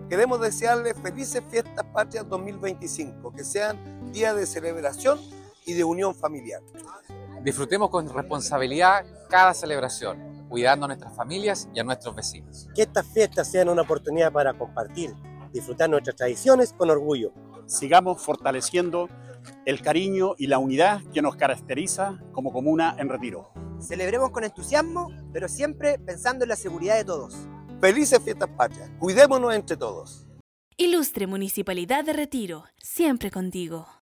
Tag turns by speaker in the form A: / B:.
A: Queremos desearles felices fiestas patrias 2025, que sean días de celebración y de unión familiar.
B: Disfrutemos con responsabilidad cada celebración, cuidando a nuestras familias y a nuestros vecinos.
C: Que estas fiestas sean una oportunidad para compartir, disfrutar nuestras tradiciones con orgullo.
D: Sigamos fortaleciendo el cariño y la unidad que nos caracteriza como comuna en Retiro.
E: Celebremos con entusiasmo, pero siempre pensando en la seguridad de todos.
A: Felices fiestas patrias, cuidémonos entre todos.
F: Ilustre Municipalidad de Retiro, siempre contigo.